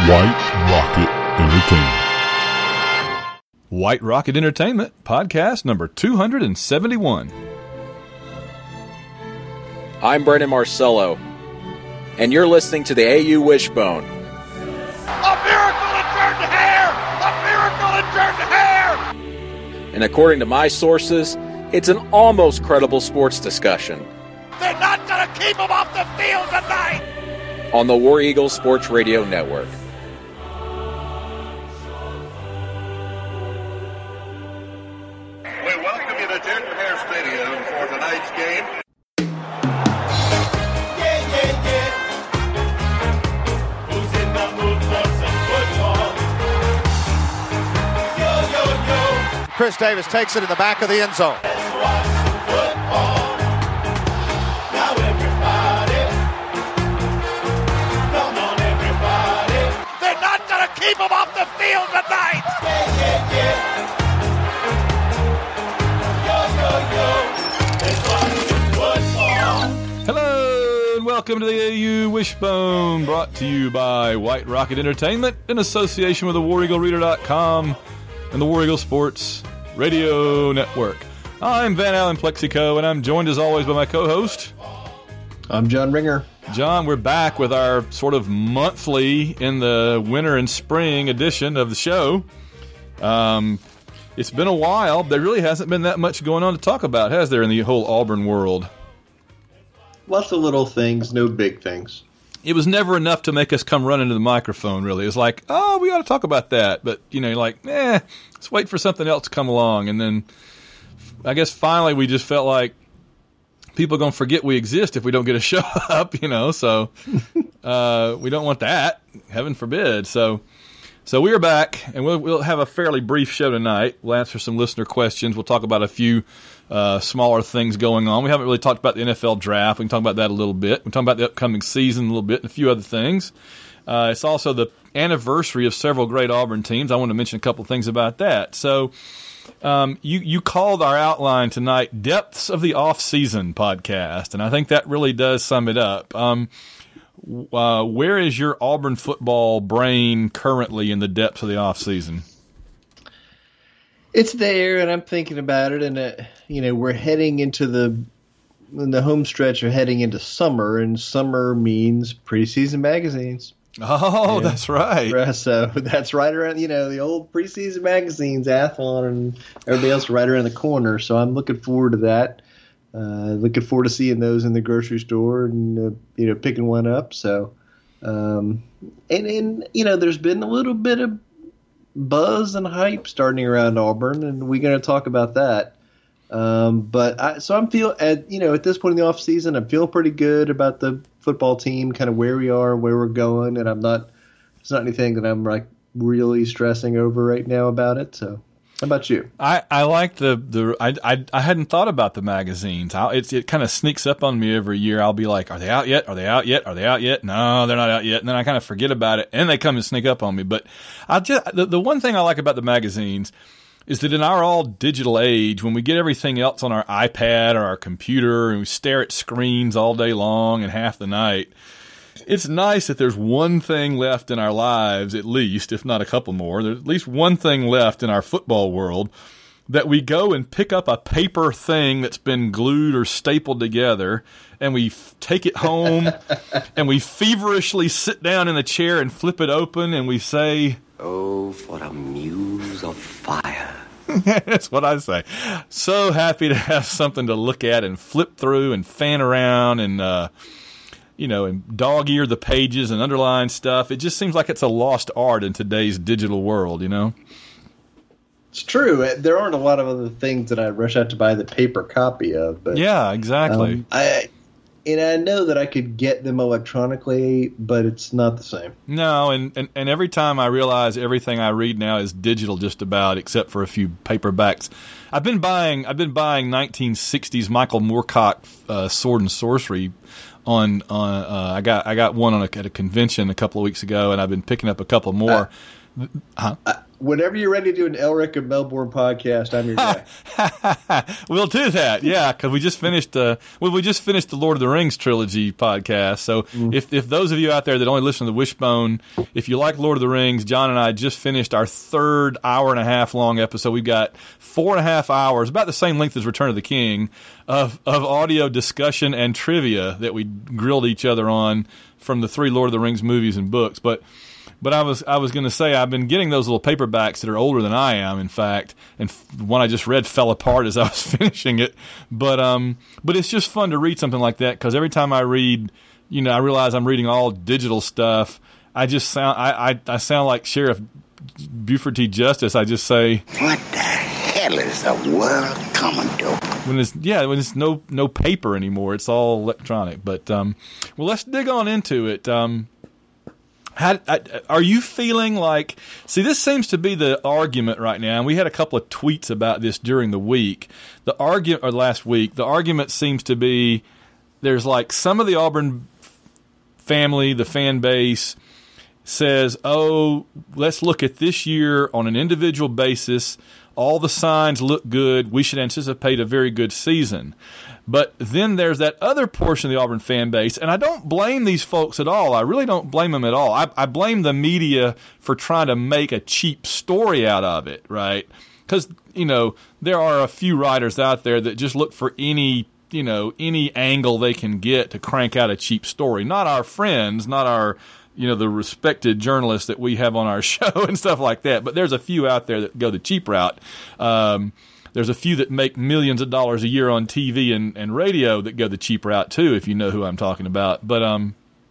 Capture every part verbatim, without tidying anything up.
White Rocket Entertainment. White Rocket Entertainment, podcast number two hundred seventy-one. I'm Brendan Marcello, and you're listening to the A U Wishbone. A miracle in turned hair! A miracle in turned hair! And according to my sources, it's an almost credible sports discussion. They're not going to keep them off the field tonight! On the War Eagle Sports Radio Network. We welcome you to Jordan Hare Stadium for tonight's game. Yeah, yeah, yeah. Who's in the mood for some football? Yo, yo, yo. Chris Davis takes it in the back of the end zone. Let's watch some football. Now everybody. Come on, everybody. They're not going to keep them off the field tonight. Yeah, yeah, yeah. Hello and welcome to the A U Wishbone, brought to you by White Rocket Entertainment in association with the War Eagle Reader dot com and the War Eagle Sports Radio Network. I'm Van Allen Plexico, and I'm joined as always by my co-host. I'm John Ringer. John, we're back with our sort of monthly in the winter and spring edition of the show. Um, it's been a while. There really hasn't been that much going on to talk about, has there, in the whole Auburn world? Lots of little things, no big things. It was never enough to make us come running to the microphone, really. It was like, oh, we ought to talk about that. But, you know, like, eh, let's wait for something else to come along. And then I guess finally we just felt like people are going to forget we exist if we don't get a show up, you know. So uh, we don't want that, heaven forbid. So so we are back, and we'll, we'll have a fairly brief show tonight. We'll answer some listener questions. We'll talk about a few Uh, smaller things going on. We haven't really talked about the N F L draft. We can talk about that a little bit. We can talk about the upcoming season a little bit and a few other things. Uh, it's also the anniversary of several great Auburn teams. I want to mention a couple of things about that. So um, you, you called our outline tonight Depths of the Off-Season podcast, and I think that really does sum it up. Um, uh, where is your Auburn football brain currently in the depths of the off-season? It's there, and I'm thinking about it, and uh, you know, we're heading into the in the home stretch of heading into summer, and summer means preseason magazines. Oh, yeah. That's right. So that's right around, you know, the old preseason magazines, Athlon, and everybody else right around the corner. So I'm looking forward to that. Uh, looking forward to seeing those in the grocery store and uh, you know, picking one up. So, um, and and you know, there's been a little bit of buzz and hype starting around Auburn, and we're going to talk about that. Um, but I, so I'm feel at you know at this point in the off season, I'm feeling pretty good about the football team, kind of where we are, where we're going, and I'm not. It's not anything that I'm like really stressing over right now about it. So, how about you? I, I like the the I, I I hadn't thought about the magazines. I'll, it's it kind of sneaks up on me every year. I'll be like, are they out yet? Are they out yet? Are they out yet? No, they're not out yet. And then I kind of forget about it, and they come and sneak up on me. But I just the, the one thing I like about the magazines is that in our all digital age, when we get everything else on our iPad or our computer and we stare at screens all day long and half the night, it's nice that there's one thing left in our lives, at least, if not a couple more. There's at least one thing left in our football world that we go and pick up a paper thing that's been glued or stapled together, and we f- take it home, and we feverishly sit down in the chair and flip it open, and we say, "Oh, for a muse of fire." That's what I say. So happy to have something to look at and flip through and fan around and, uh, you know, and dog-ear the pages and underline stuff. It just seems like it's a lost art in today's digital world, you know? It's true. There aren't a lot of other things that I rush out to buy the paper copy of. But yeah, exactly. Um, I and I know that I could get them electronically, but it's not the same. No, and, and, and every time I realize everything I read now is digital just about, except for a few paperbacks. I've been buying I've been buying nineteen sixties Michael Moorcock uh, Sword and Sorcery on on uh, I got I got one on a, at a convention a couple of weeks ago, and I've been picking up a couple more. Uh, Huh? Uh, whenever you're ready to do an Elric and Melbourne podcast, I'm your guy. We'll do that, yeah, because we just finished. Uh, well, we just finished the Lord of the Rings trilogy podcast. So, mm. if if those of you out there that only listen to the Wishbone, if you like Lord of the Rings, John and I just finished our third hour and a half long episode. We've got four and a half hours, about the same length as Return of the King, of of audio discussion and trivia that we grilled each other on from the three Lord of the Rings movies and books, but. But I was I was going to say I've been getting those little paperbacks that are older than I am, in fact, and one I just read fell apart as I was finishing it. But um, but it's just fun to read something like that because every time I read, you know, I realize I'm reading all digital stuff. I just sound I I, I sound like Sheriff Buford T. Justice. I just say, what the hell is the world coming to? When it's yeah, when it's no no paper anymore, it's all electronic. But um, well, let's dig on into it. Um. How, are you feeling like, see, this seems to be the argument right now, and we had a couple of tweets about this during the week. The argument, or last week, the argument seems to be there's like some of the Auburn family, the fan base, says, oh, let's look at this year on an individual basis. All the signs look good. We should anticipate a very good season. But then there's that other portion of the Auburn fan base, and I don't blame these folks at all. I really don't blame them at all. I, I blame the media for trying to make a cheap story out of it, right? Because, you know, there are a few writers out there that just look for any, you know, any angle they can get to crank out a cheap story. Not our friends, not our, you know, the respected journalists that we have on our show and stuff like that. But there's a few out there that go the cheap route. Um There's a few that make millions of dollars a year on T V and, and radio that go the cheap route too, if you know who I'm talking about. But um,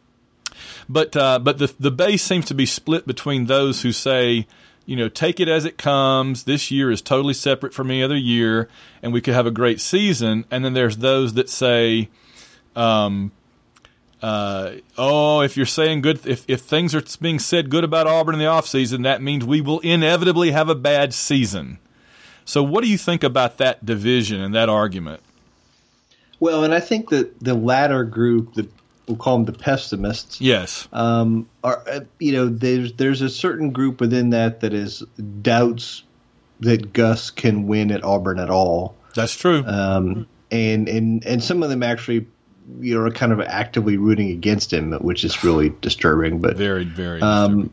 but uh, but the the base seems to be split between those who say, you know, take it as it comes. This year is totally separate from any other year, and we could have a great season. And then there's those that say, um, uh, oh, if you're saying good, if if things are being said good about Auburn in the offseason, that means we will inevitably have a bad season. So what do you think about that division and that argument? Well, and I think that the latter group, the, we'll call them the pessimists. Yes. Um, are you know there's there's a certain group within that that is doubts that Gus can win at Auburn at all. That's true. Um, and and and some of them actually, you know, are kind of actively rooting against him, which is really disturbing. But very very. Um,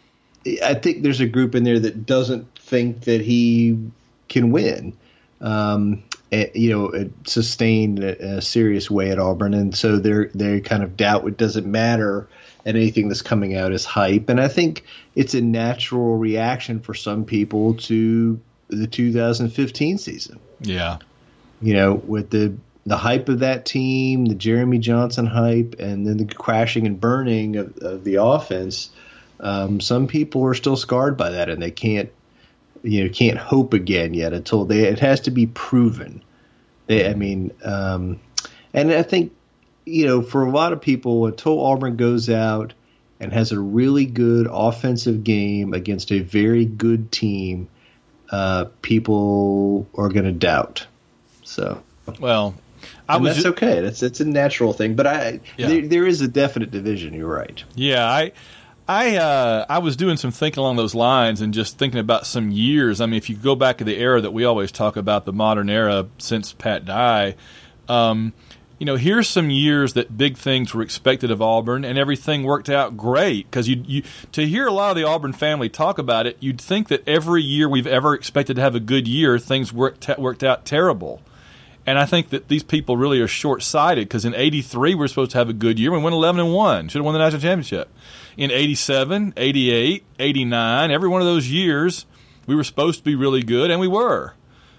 I think there's a group in there that doesn't think that he can win, um, and, you know, sustain in a serious way at Auburn, and so they're they kind of doubt it doesn't matter, and anything that's coming out is hype. And I think it's a natural reaction for some people to the two thousand fifteen season. Yeah, you know, with the the hype of that team, the Jeremy Johnson hype, and then the crashing and burning of, of the offense. Um, some people are still scarred by that, and they can't. You know, can't hope again yet until they. It has to be proven. They, I mean, um, and I think, you know, for a lot of people, until Auburn goes out and has a really good offensive game against a very good team, uh, people are going to doubt. So, well, I and was that's ju- okay. That's it's a natural thing. But I, yeah. there, there is a definite division. You're right. Yeah, I. I uh, I was doing some thinking along those lines and just thinking about some years. I mean, if you go back to the era that we always talk about, the modern era since Pat Dye, um, you know, here's some years that big things were expected of Auburn and everything worked out great. Because you, you to hear a lot of the Auburn family talk about it, you'd think that every year we've ever expected to have a good year, things worked worked out terrible. And I think that these people really are short-sighted because in eighty-three we were supposed to have a good year. We went eleven and one, should have won the national championship. In eighty-seven, eighty-eight, eighty-nine, every one of those years we were supposed to be really good, and we were.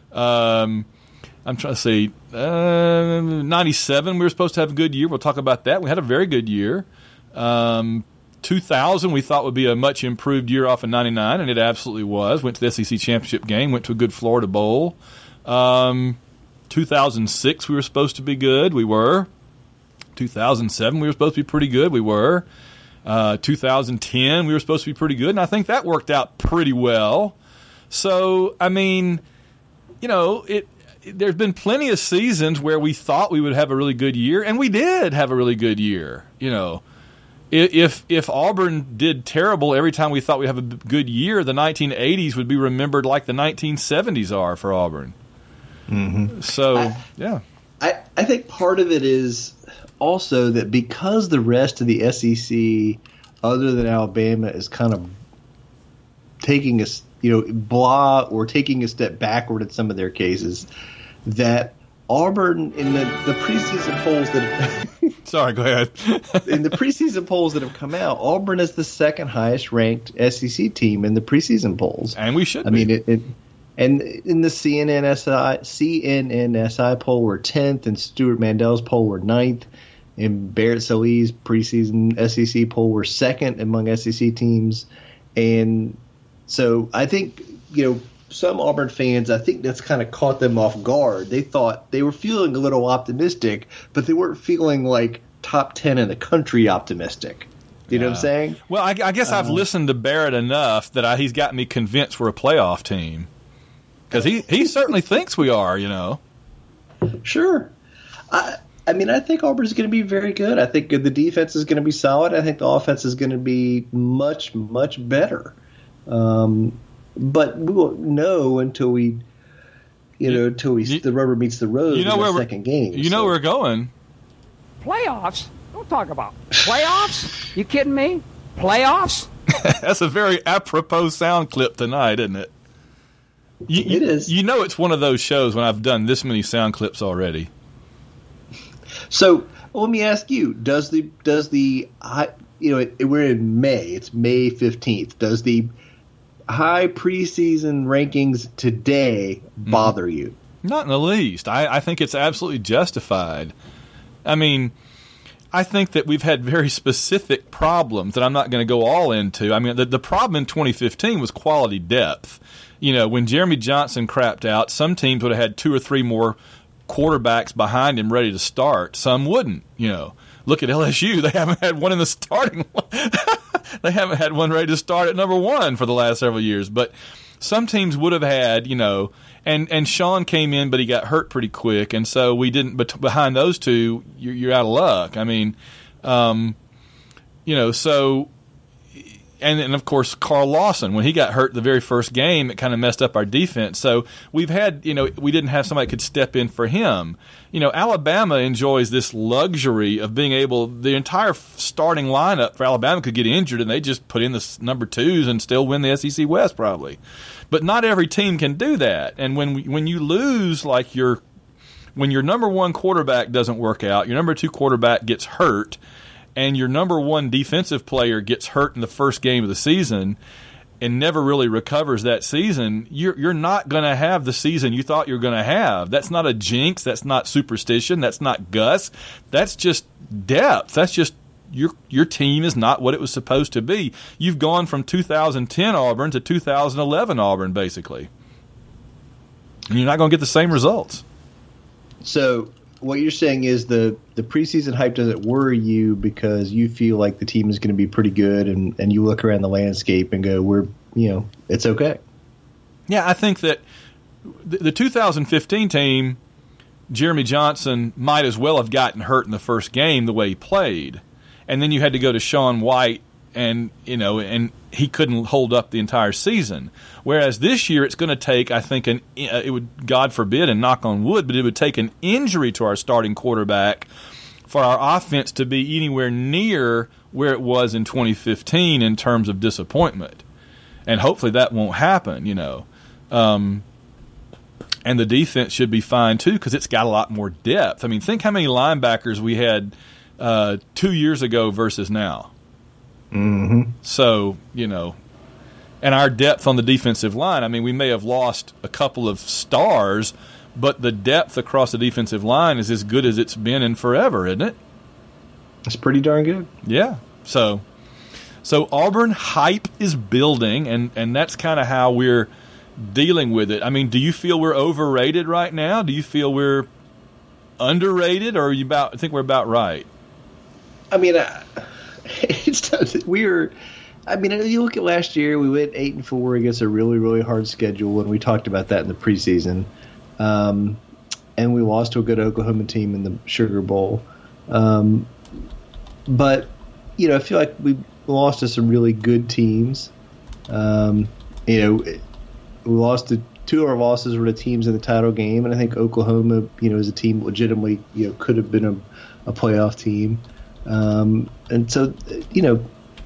Um, I'm trying to say uh, ninety-seven we were supposed to have a good year. We'll talk about that. We had a very good year. Um, two thousand we thought would be a much improved year off of ninety-nine, and it absolutely was. Went to the S E C championship game, went to a good Florida Bowl. Um, two thousand six we were supposed to be good. We were. two thousand seven we were supposed to be pretty good. We were. Uh, two thousand ten we were supposed to be pretty good, and I think that worked out pretty well. So, I mean, you know, it, it there's been plenty of seasons where we thought we would have a really good year, and we did have a really good year, you know. if if Auburn did terrible every time we thought we'd have a good year, the nineteen eighties would be remembered like the nineteen seventies are for Auburn. Mm-hmm. So, I, yeah. I, I think part of it is also that because the rest of the S E C, other than Alabama, is kind of taking a, you know, blah or taking a step backward in some of their cases, that Auburn in the, the preseason polls that have, sorry, go ahead. in the preseason polls that have come out, Auburn is the second highest ranked S E C team in the preseason polls, and we should. I be. mean, it, it and in the C N N S I C N N S I poll we're tenth, and Stuart Mandel's poll we're ninth. In Barrett Sallee's preseason S E C poll we're second among S E C teams, and so I think you know. Some Auburn fans, I think that's kind of caught them off guard. They thought they were feeling a little optimistic, but they weren't feeling like top ten in the country optimistic. You yeah. know what I'm saying? Well, I, I guess I've um, listened to Barrett enough that I, he's got me convinced we're a playoff team. Because he, he certainly thinks we are, you know. Sure. I, I mean, I think Auburn's going to be very good. I think the defense is going to be solid. I think the offense is going to be much, much better. Um But we won't know until we, you know, until we you, the rubber meets the road you know in where the second game. You know so. where we're going. Playoffs? Don't talk about playoffs. You kidding me? Playoffs? That's a very apropos sound clip tonight, isn't it? You, it you, is. You know it's one of those shows when I've done this many sound clips already. So well, let me ask you: Does the does the you know it, we're in May? It's May fifteenth. Does the high preseason rankings today bother mm. you? Not in the least. I, I think it's absolutely justified. I mean, I think that we've had very specific problems that I'm not going to go all into. I mean, the, the problem in twenty fifteen was quality depth. You know, when Jeremy Johnson crapped out, some teams would have had two or three more quarterbacks behind him ready to start. Some wouldn't, you know. Look at L S U. They haven't had one in the starting They haven't had one ready to start at number one for the last several years. But some teams would have had, you know, and, and Sean came in, but he got hurt pretty quick. And so we didn't, but behind those two, you're, you're out of luck. I mean, um, you know, so, and, and of course, Carl Lawson, when he got hurt the very first game, it kind of messed up our defense. So we've had, you know, we didn't have somebody that could step in for him. You know, Alabama enjoys this luxury of being able, the entire starting lineup for Alabama could get injured and they just put in the number twos and still win the S E C West probably. But not every team can do that. And when when you lose, like your, when your number one quarterback doesn't work out, your number two quarterback gets hurt, and your number one defensive player gets hurt in the first game of the season and never really recovers that season, you're you're not going to have the season you thought you were going to have. That's not a jinx. That's not superstition. That's not Gus. That's just depth. That's just your your team is not what it was supposed to be. You've gone from two thousand ten Auburn to two thousand eleven Auburn, basically. And you're not going to get the same results. So what you're saying is the, the preseason hype doesn't worry you because you feel like the team is going to be pretty good, and, and you look around the landscape and go, we're, you know, it's okay. Yeah, I think that the, the two thousand fifteen team, Jeremy Johnson might as well have gotten hurt in the first game the way he played. And then you had to go to Sean White, and, you know, and he couldn't hold up the entire season. Whereas this year it's going to take, I think, an it would, God forbid, and knock on wood, but it would take an injury to our starting quarterback for our offense to be anywhere near where it was in twenty fifteen in terms of disappointment. And hopefully that won't happen, you know. Um, and the defense should be fine, too, because it's got a lot more depth. I mean, think how many linebackers we had uh, two years ago versus now. Mm-hmm. So, you know, and our depth on the defensive line, I mean, we may have lost a couple of stars, but the depth across the defensive line is as good as it's been in forever, isn't it? It's pretty darn good. Yeah. So so Auburn hype is building, and, and that's kind of how we're dealing with it. I mean, do you feel we're overrated right now? Do you feel we're underrated, or are you about, I think we're about right? I mean, I, it's we're. I mean, you look at last year, we went eight and four against a really, really hard schedule, and we talked about that in the preseason. Um, and we lost to a good Oklahoma team in the Sugar Bowl. Um, but you know, I feel like we lost to some really good teams. Um, you know, we lost to two of our losses were to teams in the title game, and I think Oklahoma, you know, is a team legitimately, you know, could have been a, a playoff team. Um, and so, you know,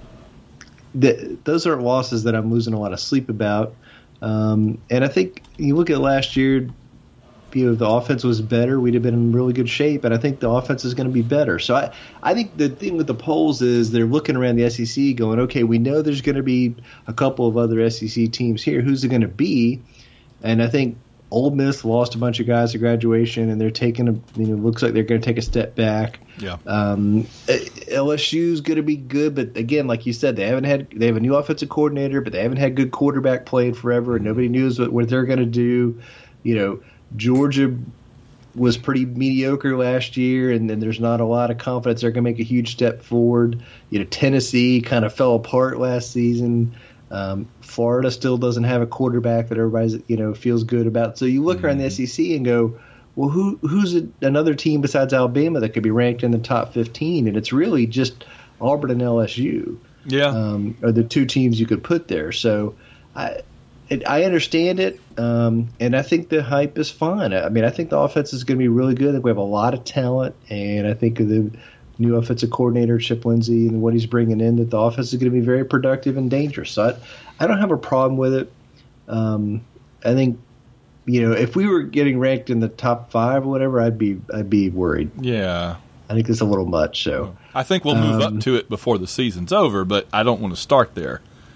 the, those aren't losses that I'm losing a lot of sleep about. Um, and I think you look at last year, you know, the offense was better. We'd have been in really good shape, and I think the offense is going to be better. So I, I think the thing with the polls is they're looking around the S E C going, okay, we know there's going to be a couple of other S E C teams here. Who's it going to be? And I think Ole Miss lost a bunch of guys at graduation, and they're taking a, you know, looks like they're going to take a step back. Yeah. Um, L S U's going to be good, but again, like you said, they haven't had they have a new offensive coordinator, but they haven't had good quarterback play in forever, and nobody knows what, what they're going to do. You know, Georgia was pretty mediocre last year, and then there's not a lot of confidence they're going to make a huge step forward. You know, Tennessee kind of fell apart last season. Um, Florida still doesn't have a quarterback that everybody, you know, feels good about. So you look mm-hmm. around the S E C and go, well, who who's a, another team besides Alabama that could be ranked in the top fifteen? And it's really just Auburn and L S U. Yeah, um, are the two teams you could put there. So I it, I understand it, um, and I think the hype is fine. I mean, I think the offense is going to be really good. I think we have a lot of talent, and I think the new offensive coordinator, Chip Lindsey, and what he's bringing in, that the offense is going to be very productive and dangerous. So I, I don't have a problem with it. Um, I think, you know, if we were getting ranked in the top five or whatever, I'd be I'd be worried. Yeah. I think it's a little much. So I think we'll move um, up to it before the season's over, but I don't want to start there.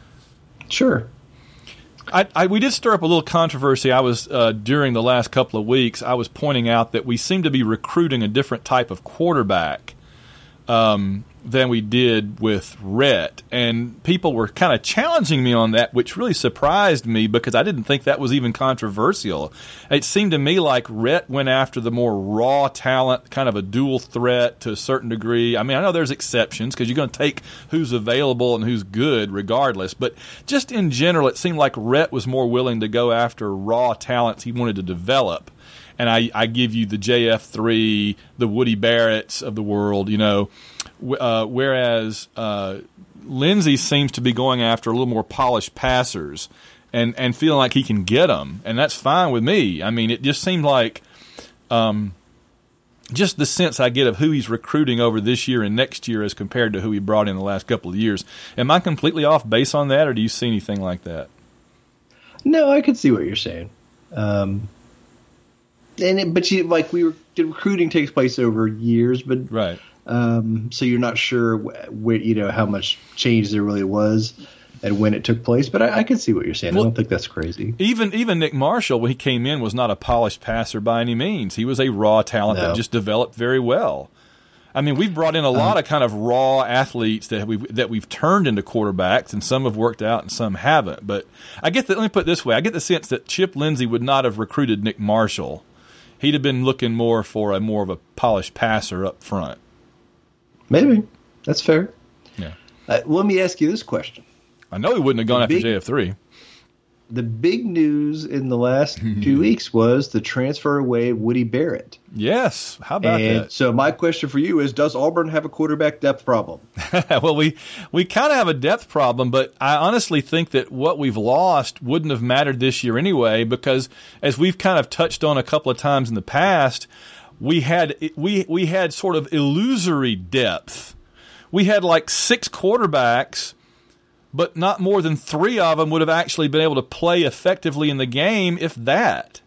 Sure. I, I, we did stir up a little controversy. I was uh, during the last couple of weeks, I was pointing out that we seem to be recruiting a different type of quarterback um, than we did with Rhett, and people were kind of challenging me on that, which really surprised me because I didn't think that was even controversial. It seemed to me like Rhett went after the more raw talent, kind of a dual threat to a certain degree. I mean, I know there's exceptions because you're going to take who's available and who's good regardless, but just in general, it seemed like Rhett was more willing to go after raw talents he wanted to develop. And I, I give you the J F three, the Woody Barretts of the world, you know, uh, whereas uh, Lindsey seems to be going after a little more polished passers and, and feeling like he can get them, and that's fine with me. I mean, it just seemed like um, just the sense I get of who he's recruiting over this year and next year as compared to who he brought in the last couple of years. Am I completely off base on that, or do you see anything like that? No, I can see what you're saying. Um And it, but you like we were the recruiting takes place over years, but right. Um, so you're not sure where you know how much change there really was and when it took place. But I, I can see what you're saying. Well, I don't think that's crazy. Even even Nick Marshall, when he came in, was not a polished passer by any means. He was a raw talent no. that just developed very well. I mean, we've brought in a lot um, of kind of raw athletes that we that we've turned into quarterbacks, and some have worked out and some haven't. But I get that. Let me put it this way: I get the sense that Chip Lindsey would not have recruited Nick Marshall. He'd have been looking more for a more of a polished passer up front. Maybe. That's fair. Yeah. Uh, let me ask you this question. I know he wouldn't have gone the after big, J F three. The big news in the last two weeks was the transfer away of Woody Barrett. Yes. How about and that? So my question for you is, does Auburn have a quarterback depth problem? Well, we, we kind of have a depth problem, but I honestly think that what we've lost wouldn't have mattered this year anyway, because as we've kind of touched on a couple of times in the past, we had we we had sort of illusory depth. We had like six quarterbacks, but not more than three of them would have actually been able to play effectively in the game, if that.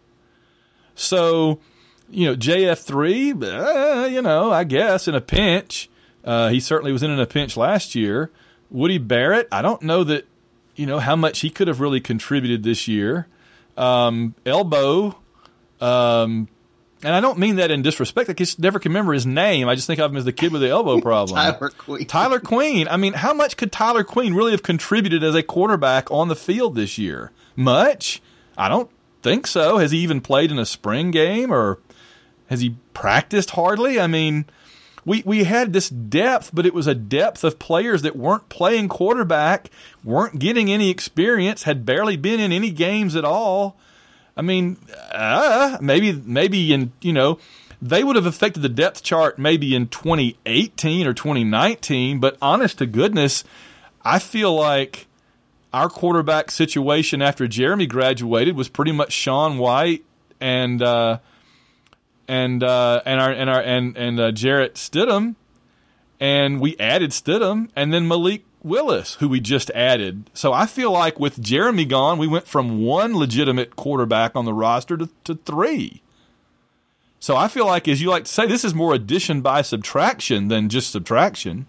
So, you know, J F three, uh, you know, I guess in a pinch. Uh, he certainly was in, in a pinch last year. Woody Barrett, I don't know that, you know, how much he could have really contributed this year. Um, Elbow, um, and I don't mean that in disrespect. I just never can remember his name. I just think of him as the kid with the elbow problem. Tyler Queen. Tyler Queen. I mean, how much could Tyler Queen really have contributed as a quarterback on the field this year? Much? I don't think so. Has he even played in a spring game, or has he practiced hardly? I mean, we we had this depth, but it was a depth of players that weren't playing quarterback, weren't getting any experience, had barely been in any games at all. I mean, uh, maybe maybe in, you know, they would have affected the depth chart maybe in twenty eighteen or twenty nineteen, but honest to goodness, I feel like our quarterback situation after Jeremy graduated was pretty much Sean White and uh, and uh, and our and our and and uh, Jarrett Stidham, and we added Stidham, and then Malik Willis, who we just added. So I feel like with Jeremy gone, we went from one legitimate quarterback on the roster to, to three. So I feel like, as you like to say, this is more addition by subtraction than just subtraction.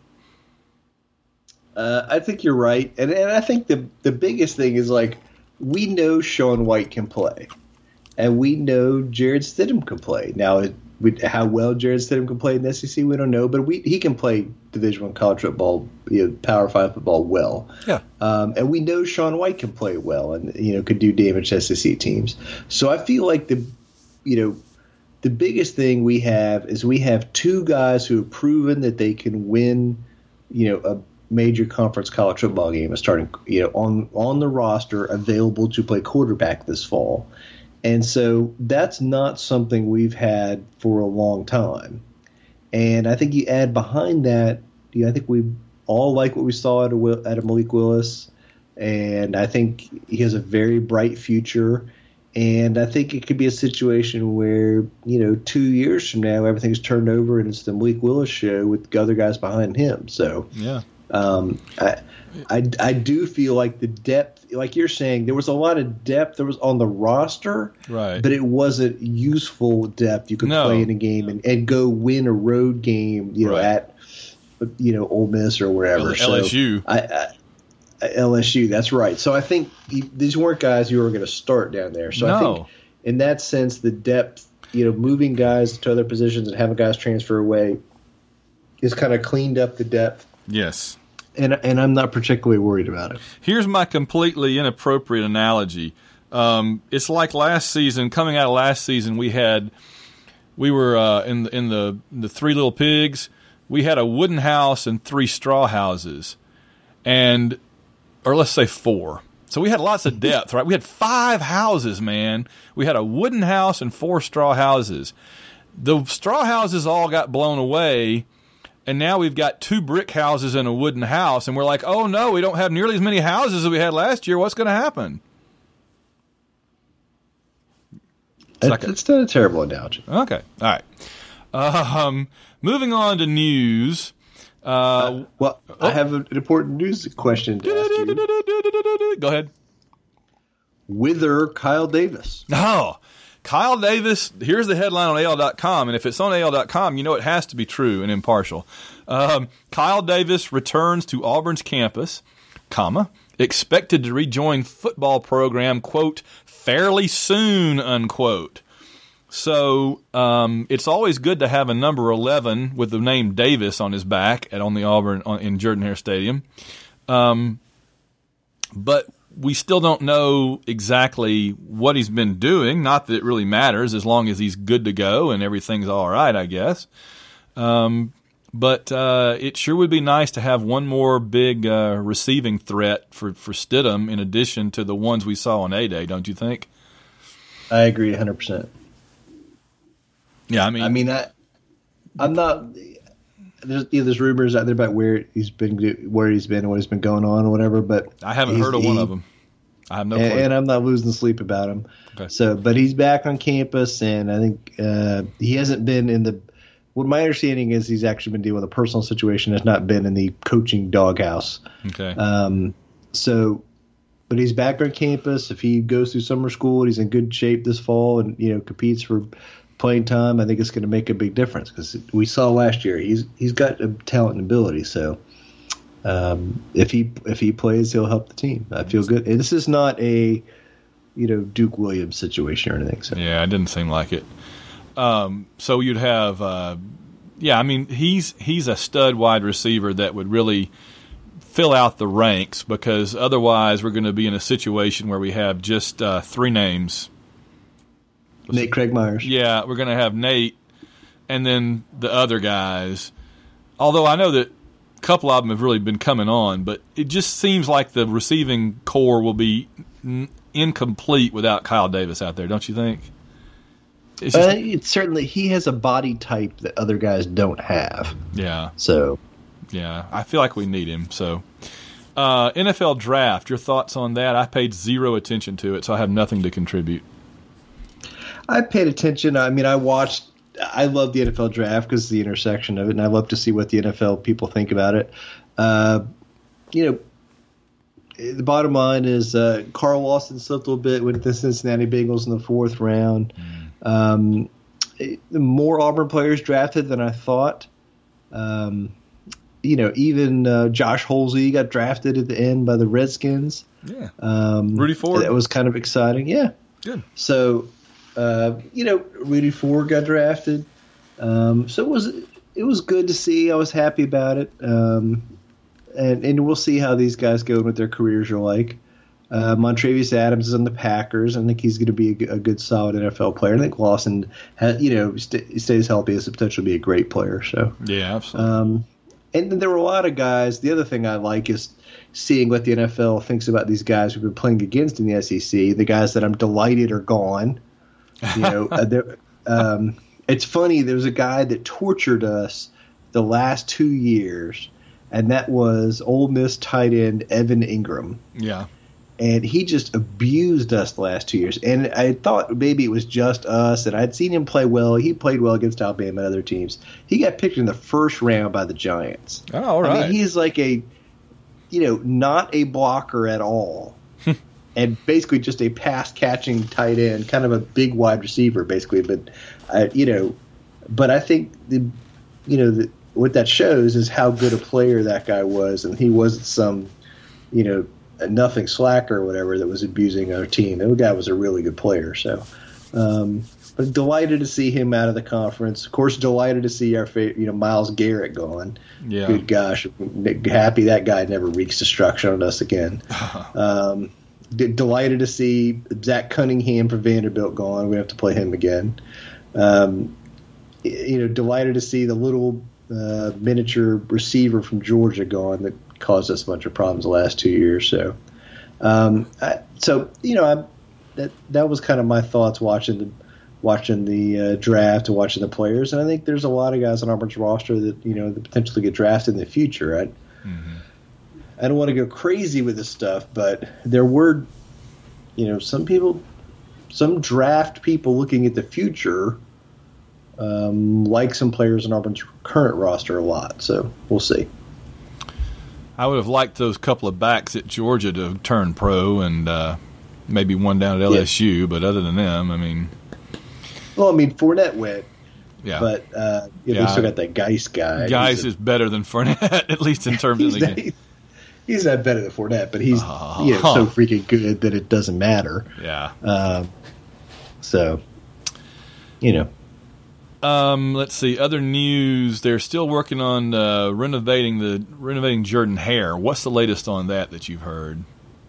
Uh, I think you're right, and and I think the the biggest thing is, like, we know Sean White can play, and we know Jarrett Stidham can play. Now, it, we, how well Jarrett Stidham can play in the S E C, we don't know, but we he can play Division One college football, you know, Power Five football well. Yeah, um, and we know Sean White can play well, and you know could do damage to S E C teams. So I feel like the you know the biggest thing we have is we have two guys who have proven that they can win, you know, a major conference college football game, starting you know on on the roster, available to play quarterback this fall. And so that's not something we've had for a long time. And I think you add behind that, you know, I think we all like what we saw at a, at a Malik Willis. And I think he has a very bright future. And I think it could be a situation where, you know, two years from now, everything's turned over and it's the Malik Willis show with the other guys behind him. So, yeah. Um, I, I, I do feel like the depth, like you're saying, there was a lot of depth that was on the roster, right? But it wasn't useful depth. You could no. play in a game and, and go win a road game, you know, right. at you know Ole Miss or wherever. L- LSU, so I, I, L S U, that's right. So I think he, these weren't guys who were going to start down there. So no. I think in that sense, the depth, you know, moving guys to other positions and having guys transfer away, is kind of cleaned up the depth. Yes. And and I'm not particularly worried about it. Here's my completely inappropriate analogy. Um, it's like last season. Coming out of last season, we had we were uh, in the, in the the Three Little Pigs. We had a wooden house and three straw houses, and or let's say four. So we had lots of depth, right? We had five houses, man. We had a wooden house and four straw houses. The straw houses all got blown away. And now we've got two brick houses and a wooden house, and we're like, oh, no, we don't have nearly as many houses as we had last year. What's going to happen? It's, like a, it's not a terrible analogy. Okay. All right. Um, moving on to news. Uh, uh, well, oh. I have an important news question to ask you. Go ahead. Whither Kyle Davis? Oh, Kyle Davis, here's the headline on A L dot com, and if it's on A L dot com, you know it has to be true and impartial. Um, Kyle Davis returns to Auburn's campus, comma, expected to rejoin football program, quote, fairly soon, unquote. So um, it's always good to have a number eleven with the name Davis on his back at on the Auburn on, in Jordan-Hare Stadium. Um, but we still don't know exactly what he's been doing. Not that it really matters as long as he's good to go and everything's all right, I guess. Um, but uh, it sure would be nice to have one more big uh, receiving threat for, for Stidham in addition to the ones we saw on A-Day, don't you think? I agree one hundred percent. Yeah, I mean, I mean, I, I'm not. There's, you know, there's rumors out there about where he's been, where he's been, and what he's been going on, or whatever. But I haven't heard of he, one of them. I have no and, clue. And I'm not losing sleep about him. Okay. So, but he's back on campus, and I think uh, he hasn't been in the. What my understanding is, he's actually been dealing with a personal situation. Has not been in the coaching doghouse. Okay. Um. So, but he's back on campus. If he goes through summer school, and he's in good shape this fall, and you know competes for playing time, I think it's going to make a big difference because we saw last year he's he's got a talent and ability. So um, if he if he plays, he'll help the team. I feel good. And this is not a you know Duke Williams situation or anything. So yeah, it didn't seem like it. Um, so you'd have uh, yeah, I mean he's he's a stud wide receiver that would really fill out the ranks because otherwise we're going to be in a situation where we have just uh, three names. Nate Craig Myers. Yeah, we're going to have Nate and then the other guys. Although I know that a couple of them have really been coming on, but it just seems like the receiving core will be n- incomplete without Kyle Davis out there, don't you think? It's just, uh, it's certainly he has a body type that other guys don't have. yeah, So yeah. I feel like we need him. So, uh, N F L draft. Your thoughts on that? I paid zero attention to it, so I have nothing to contribute. I paid attention. I mean, I watched. I love the N F L draft because the intersection of it, and I love to see what the N F L people think about it. Uh, you know, the bottom line is uh, Carl Lawson slipped a little bit with the Cincinnati Bengals in the fourth round. Mm. Um, more Auburn players drafted than I thought. Um, you know, even uh, Josh Holsey got drafted at the end by the Redskins. Yeah. Um, Rudy Ford. That was kind of exciting. Yeah. Good. So, uh, you know, Rudy Ford got drafted. Um, so it was it was good to see. I was happy about it. Um, and and we'll see how these guys go and what their careers are like. Uh, Montravius Adams is on the Packers. I think he's going to be a, a good, solid N F L player. I think Lawson, has, you know, st- stays healthy, has the potential to be a great player. So yeah, absolutely. Um, and then there were a lot of guys. The other thing I like is seeing what the N F L thinks about these guys who've been playing against in the S E C. The guys that I'm delighted are gone. You know, uh, um, it's funny. There was a guy that tortured us the last two years, and that was Ole Miss tight end Evan Ingram. Yeah. And he just abused us the last two years. And I thought maybe it was just us, and I'd seen him play well. He played well against Alabama and other teams. He got picked in the first round by the Giants. Oh, all right. I mean, he's like a, you know, not a blocker at all. And basically just a pass-catching tight end, kind of a big wide receiver, basically. But, I, you know, but I think, the, you know, the, what that shows is how good a player that guy was. And he wasn't some, you know, a nothing slacker or whatever that was abusing our team. That guy was a really good player. So, um, but delighted to see him out of the conference. Of course, delighted to see our favorite, you know, Myles Garrett gone. Yeah. Good gosh, happy that guy never wreaks destruction on us again. um, d- delighted to see Zach Cunningham from Vanderbilt gone. We have to play him again. Um, you know, delighted to see the little uh, miniature receiver from Georgia gone that caused us a bunch of problems the last two years. So, um, I, so you know, I, that that was kind of my thoughts watching the watching the uh, draft and watching the players. And I think there's a lot of guys on Auburn's roster that you know the potential to get drafted in the future. I, mm-hmm. I don't want to go crazy with this stuff, but there were, you know, some people, some draft people looking at the future, um, like some players on Auburn's current roster a lot. So we'll see. I would have liked those couple of backs at Georgia to turn pro and uh, maybe one down at L S U, yeah. But other than them, I mean. Well, I mean, Fournette went. Yeah. But uh, you know, yeah, we still got that Geis guy. Geis is better than Fournette, at least in terms of the not, game. He's not better than Fournette, but he's uh, you know, huh. so freaking good that it doesn't matter. Yeah. Um, so, you know. Um, let's see. Other news. They're still working on uh, renovating the renovating Jordan-Hare. What's the latest on that that you've heard?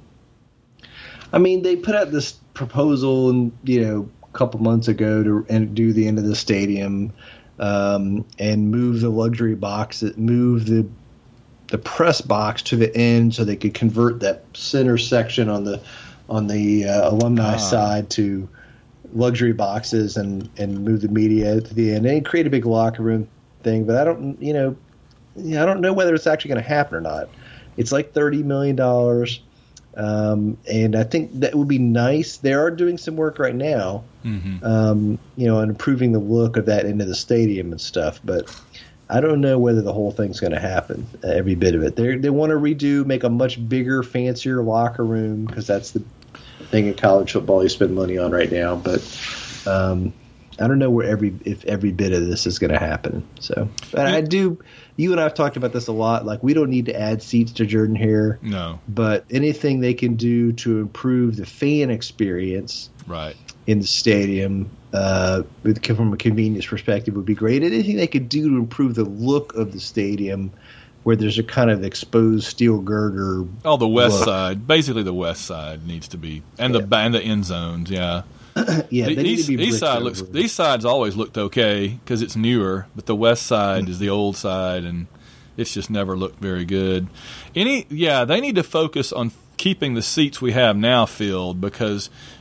I mean, they put out this proposal, you know, a couple months ago to and do the end of the stadium um, and move the luxury box, move the the press box to the end so they could convert that center section on the on the uh, alumni ah. side to luxury boxes and, and move the media to the end and create a big locker room thing. But I don't, you know, I don't know whether it's actually going to happen or not. It's like thirty million dollars. Um, and I think that would be nice. They are doing some work right now, mm-hmm. um, you know, on improving the look of that end of the stadium and stuff. But I don't know whether the whole thing's going to happen, uh, every bit of it. They they want to redo, make a much bigger, fancier locker room because that's the thing in college football you spend money on right now, but um, I don't know where every if every bit of this is going to happen. So, but I do. You and I have talked about this a lot. Like, we don't need to add seats to Jordan-Hare. No, but anything they can do to improve the fan experience, right, in the stadium, uh, from a convenience perspective, would be great. Anything they could do to improve the look of the stadium, where there's a kind of exposed steel girder. Oh, the west look. side. Basically, the west side needs to be, and yeah. the and the end zones. Yeah, yeah. The they east, need to be east side looks. The east side's always looked okay because it's newer, but the west side mm-hmm. is the old side, and it's just never looked very good. Any, yeah, they need to focus on keeping the seats we have now filled because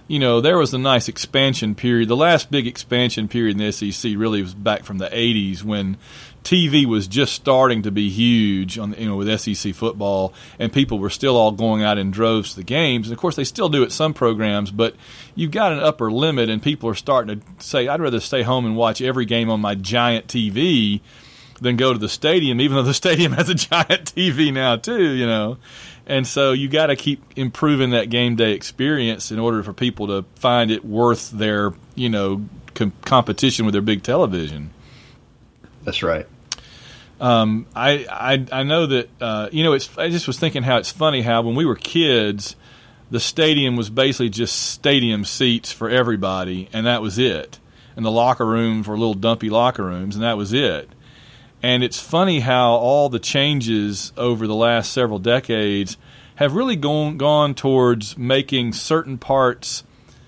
you know, there was a nice expansion period. The last big expansion period in the S E C really was back from the eighties when T V was just starting to be huge on, you know, with S E C football, and people were still all going out in droves to the games. And of course, they still do at some programs, but you've got an upper limit, and people are starting to say, "I'd rather stay home and watch every game on my giant T V than go to the stadium," even though the stadium has a giant T V now too, you know. And so you got to keep improving that game day experience in order for people to find it worth their, you know, com- competition with their big television. That's right. Um, I, I I know that uh, you know it's. I just was thinking how it's funny how when we were kids, the stadium was basically just stadium seats for everybody, and that was it. And the locker rooms were little dumpy locker rooms, and that was it. And it's funny how all the changes over the last several decades have really gone gone towards making certain parts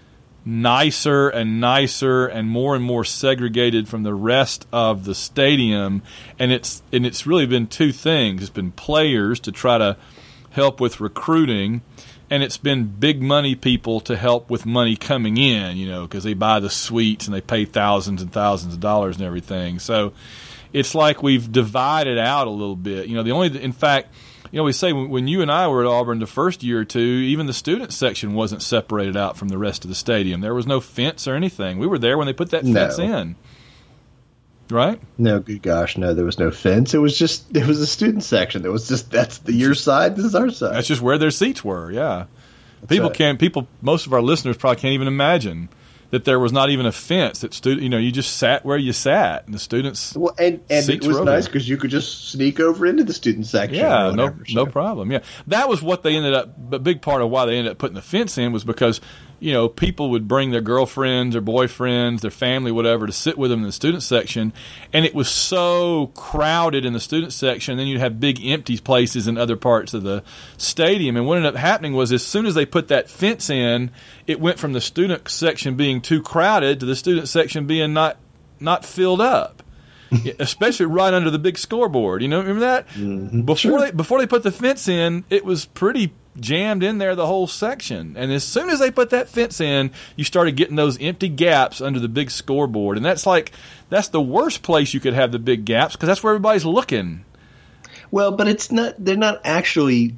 nicer and nicer and more and more segregated from the rest of the stadium. And it's and it's really been two things. It's been players to try to help with recruiting, and it's been big money people to help with money coming in, you know, because they buy the suites and they pay thousands and thousands of dollars and everything. So it's like we've divided out a little bit. You know, the only, in fact, you know, we say when, when you and I were at Auburn the first year or two, even the student section wasn't separated out from the rest of the stadium. There was no fence or anything. We were there when they put that fence No. in. Right? No, good gosh, no, there was no fence. It was just, it was a student section. It was just, that's the your side, this is our side. That's just where their seats were, yeah. People right. can't, people, most of our listeners probably can't even imagine that there was not even a fence. That student, you know, you just sat where you sat, and the students. Well, and, and it seats was were nice over. because you could just sneak over into the student section. Yeah, or no, whatever, so. no problem. Yeah, that was what they ended up. A big part of why they ended up putting the fence in was because, you know, people would bring their girlfriends or boyfriends, their family, whatever, to sit with them in the student section, and it was so crowded in the student section. Then you'd have big empty places in other parts of the stadium. And what ended up happening was, as soon as they put that fence in, it went from the student section being too crowded to the student section being not not filled up. Especially right under the big scoreboard. You know, remember that? Mm-hmm. Before Sure. they before they put the fence in, it was pretty jammed in there, the whole section. And as soon as they put that fence in, you started getting those empty gaps under the big scoreboard. And that's like that's the worst place you could have the big gaps, because that's where everybody's looking. Well, but it's not, they're not actually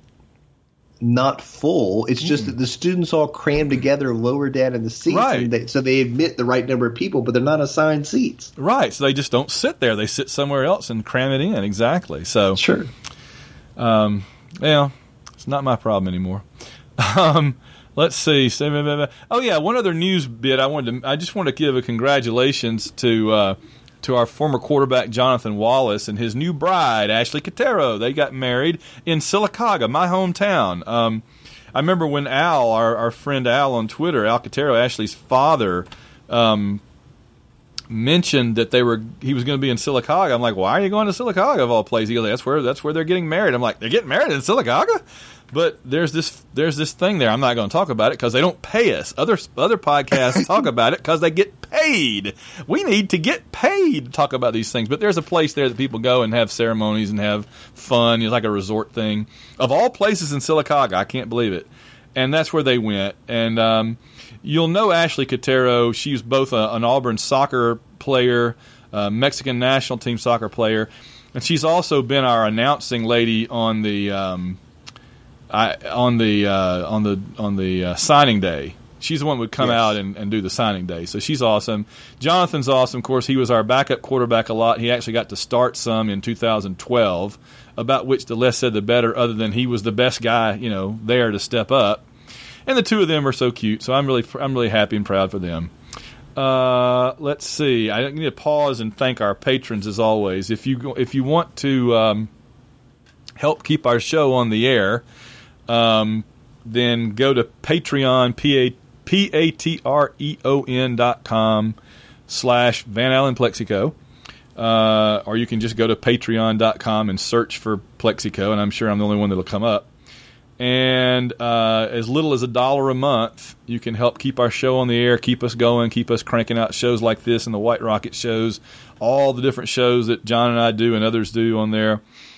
not full. It's just that the students all crammed together lower down in the seats. Right. And they, so they admit the right number of people, but they're not assigned seats. Right. So they just don't sit there. They sit somewhere else and cram it in. Exactly. So Sure. Um, yeah, it's not my problem anymore. Um, let's see. Oh yeah, one other news bit I wanted to. I just wanted to give a congratulations to uh, to our former quarterback Jonathan Wallace and his new bride Ashley Cotero. They got married in Sylacauga, my hometown. Um, I remember when Al, our, our friend Al on Twitter, Al Cotero, Ashley's father, um, mentioned that they were he was going to be in Sylacauga. I'm like, why are you going to Sylacauga of all places? He goes, that's where that's where they're getting married. I'm like, they're getting married in Sylacauga? But there's this there's this thing there. I'm not going to talk about it because they don't pay us. Other other podcasts talk about it because they get paid. We need to get paid to talk about these things. But there's a place there that people go and have ceremonies and have fun. It's like a resort thing. Of all places in Sylacauga, I can't believe it. And that's where they went. And um, you'll know Ashley Cotero. She's both a, an Auburn soccer player, a Mexican national team soccer player, and she's also been our announcing lady on the um, I, on the uh, on the on the uh, signing day. She's the one who would come Yes. out and, and do the signing day. So she's awesome. Jonathan's awesome. Of course, he was our backup quarterback a lot. He actually got to start some in two thousand twelve, about which the less said the better, other than he was the best guy, you know, there to step up. And the two of them are so cute. So I'm really I'm really happy and proud for them. Uh, let's see. I need to pause and thank our patrons as always. If you go, if you want to um, help keep our show on the air, um, then go to Patreon, P-A- P-A-T-R-E-O-N dot com slash Van Allen Plexico. Uh, or you can just go to patreon dot com and search for Plexico, and I'm sure I'm the only one that will come up. And uh, as little as a dollar a month, you can help keep our show on the air, keep us going, keep us cranking out shows like this and the White Rocket shows, all the different shows that John and I do and others do on there.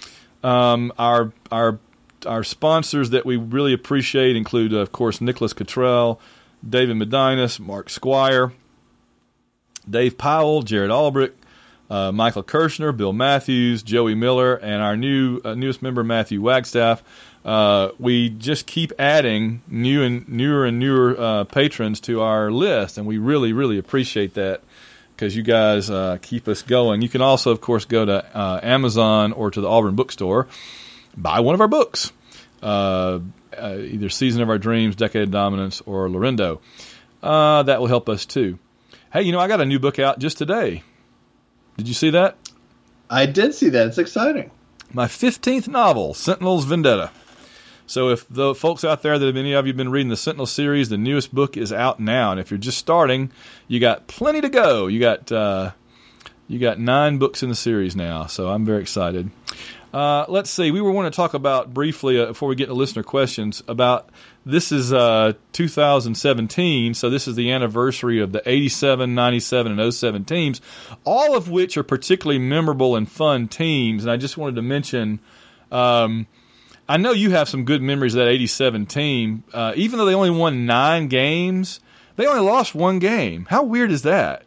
Um, our our our sponsors that we really appreciate include, of course, Nicholas Cottrell, David Medinus, Mark Squire, Dave Powell, Jared Albrick, uh, Michael Kirshner, Bill Matthews, Joey Miller, and our new uh, newest member, Matthew Wagstaff. Uh, we just keep adding new and newer and newer uh, patrons to our list, and we really, really appreciate that because you guys uh, keep us going. You can also, of course, go to uh, Amazon or to the Auburn Bookstore, buy one of our books, uh, uh, either Season of Our Dreams, Decade of Dominance, or Lorindo. Uh, that will help us, too. Hey, you know, I got a new book out just today. Did you see that? I did see that. It's exciting. My fifteenth novel, Sentinel's Vendetta. So if the folks out there that any of you have been reading the Sentinel series, the newest book is out now. And if you're just starting, you got plenty to go. You got uh, you got nine books in the series now, so I'm very excited. Uh, let's see. We were want to talk about briefly, uh, before we get to listener questions, about this is uh, two thousand seventeen, so this is the anniversary of the eighty-seven, ninety-seven, and oh seven teams, all of which are particularly memorable and fun teams. And I just wanted to mention... Um, I know you have some good memories of that eighty-seven team. Uh, even though they only won nine games, they only lost one game. How weird is that?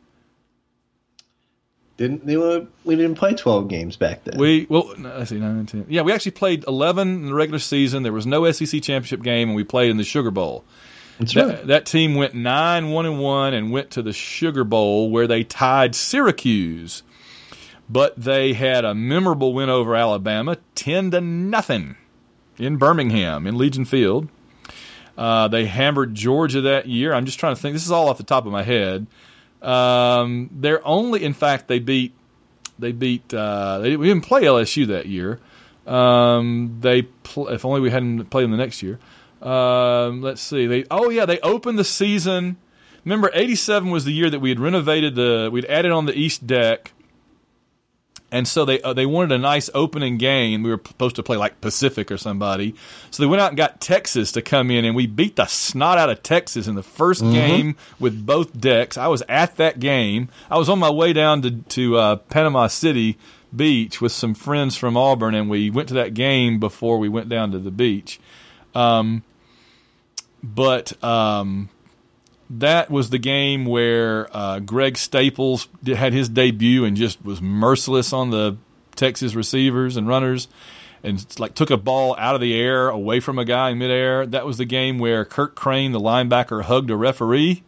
Didn't they? Were, we didn't play twelve games back then. We well, no, let's see, nine, ten. Yeah, we actually played eleven in the regular season. There was no S E C championship game, and we played in the Sugar Bowl. That's that, right. That team went nine, one and one, and went to the Sugar Bowl where they tied Syracuse. But they had a memorable win over Alabama, ten to nothing, in Birmingham, in Legion Field. Uh, they hammered Georgia that year. I'm just trying to think. This is all off the top of my head. Um, they're only, in fact, they beat. They beat. Uh, they, we didn't play L S U that year. Um, they pl- if only we hadn't played them the next year. Um, let's see. They oh yeah, they opened the season. Remember, eighty-seven was the year that we had renovated the. We'd added on the east deck. And so they uh, they wanted a nice opening game. We were supposed to play like Pacific or somebody. So they went out and got Texas to come in, and we beat the snot out of Texas in the first mm-hmm. game with both decks. I was at that game. I was on my way down to, to uh, Panama City Beach with some friends from Auburn, and we went to that game before we went down to the beach. Um, but... Um, That was the game where uh, Greg Staples did, had his debut and just was merciless on the Texas receivers and runners, and like took a ball out of the air away from a guy in midair. That was the game where Kirk Crane, the linebacker, hugged a referee.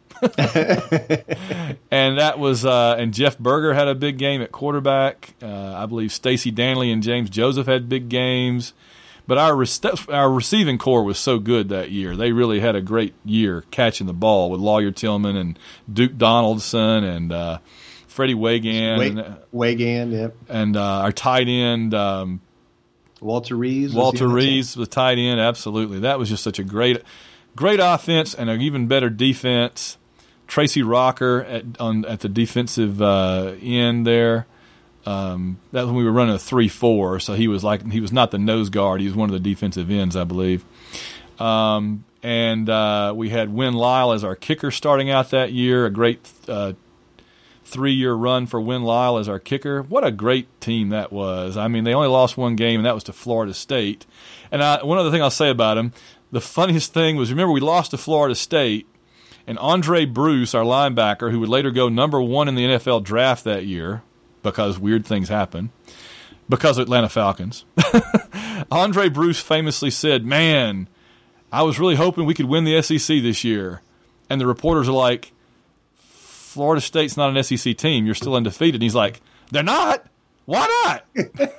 and that was uh, and Jeff Berger had a big game at quarterback. Uh, I believe Stacey Danley and James Joseph had big games. But our rec- our receiving core was so good that year. They really had a great year catching the ball with Lawyer Tillman and Duke Donaldson and uh, Freddie Wagan. Wa- Wagan, yep. And uh, our tight end, um, Walter Reeves. Walter Reeves, the tight end, absolutely. That was just such a great, great offense and an even better defense. Tracy Rocker at on at the defensive uh, end there. Um, that was when we were running a three four, so he was like he was not the nose guard. He was one of the defensive ends, I believe. Um, and uh, we had Win Lyle as our kicker starting out that year. A great uh, three-year run for Win Lyle as our kicker. What a great team that was. I mean, they only lost one game, and that was to Florida State. And I, one other thing I'll say about him, the funniest thing was, remember, we lost to Florida State, and Andre Bruce, our linebacker, who would later go number one in the N F L draft that year, because weird things happen, because of Atlanta Falcons. Andre Bruce famously said, man, I was really hoping we could win the S E C this year. And the reporters are like, Florida State's not an S E C team. You're still undefeated. And he's like, they're not? Why not?